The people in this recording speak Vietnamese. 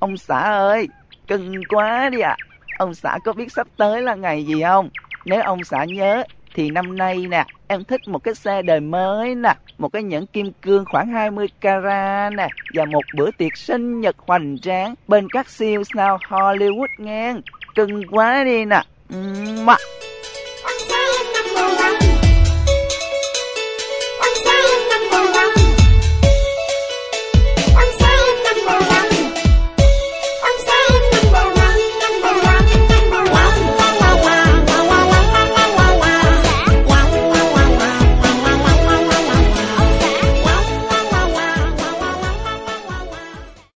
Ông xã ơi, cưng quá đi ạ. Ông xã có biết sắp tới là ngày gì không? Nếu ông xã nhớ thì năm nay nè, em thích một cái xe đời mới nè, một cái nhẫn kim cương khoảng 20 carat nè, và một bữa tiệc sinh nhật hoành tráng bên các siêu sao Hollywood ngang. Cưng quá đi nè. Mua.